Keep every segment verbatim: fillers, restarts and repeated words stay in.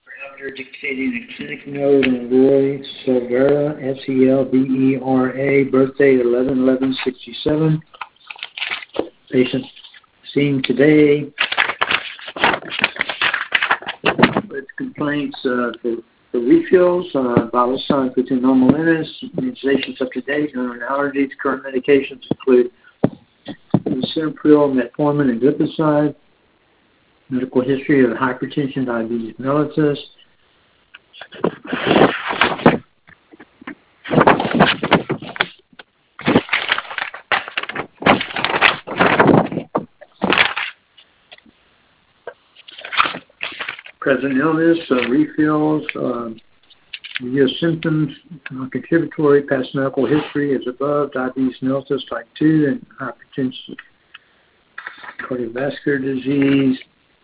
Parameter dictating a clinic note on Roy Silvera, S E L V E R A, birth date eleven eleven sixty-seven. Patient seen today with complaints uh, for, for refills, uh, vital signs within normal limits, immunizations up to date, known allergies. Current medications include Lisinopril, metformin, and glipizide. Medical history of hypertension, diabetes mellitus. Present illness, uh, refills, uh, review symptoms, non-contributory, past medical history as above, diabetes mellitus type two, and hypertension, cardiovascular disease.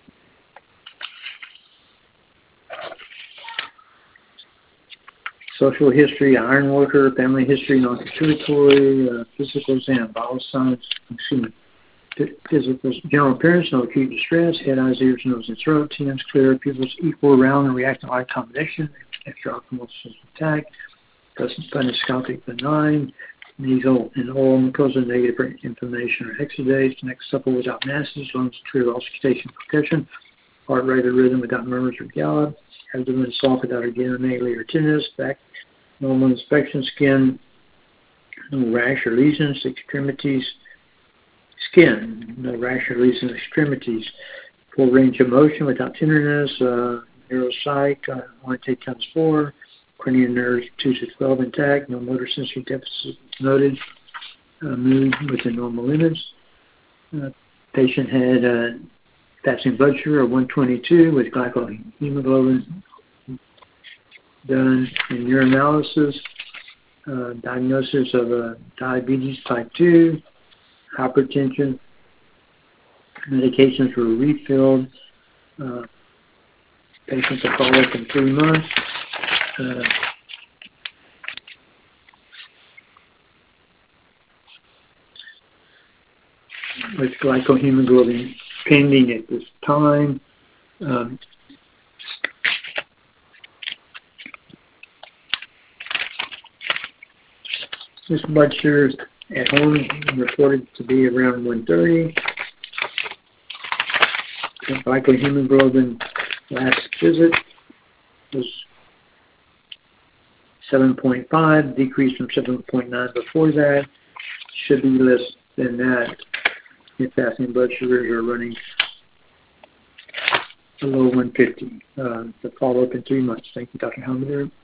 Social history, iron worker, family history, non-contributory, uh, physical exam, vital signs, excuse me, physical, general appearance, no acute distress, head, eyes, ears, nose, and throat, T Ms clear, pupils equal, round, and reacting like combination, extraocular attack, fundoscopic benign, nasal and oral mucosa negative for inflammation or exudates, neck supple without masses, lungs clear, auscultation, percussion, heart rate or rhythm without murmurs or gallop, abdomen soft without agandomegaly or tenderness, back normal inspection, skin, no rash or lesions, extremities, skin, no rash or lesions, extremities, full range of motion without tenderness, uh, neuropsych, uh, one take times four, cranial nerves two to twelve intact, no motor sensory deficit noted, uh, mood within normal limits. Uh, patient had uh, fasting blood sugar of one twenty-two with glycohemoglobin done in urinalysis, uh, diagnosis of uh, diabetes type two, hypertension, medications were refilled, uh, patients are followed up in three months. Uh, with glycohemoglobin pending at this time. Um, This blood sugar at home reported to be around one thirty. The glycohemoglobin last visit was seven point five, decreased from seven point nine before that. Should be less than that if fasting blood sugars are running below one fifty. Uh, the follow-up in three months. Thank you, Doctor Helmuth.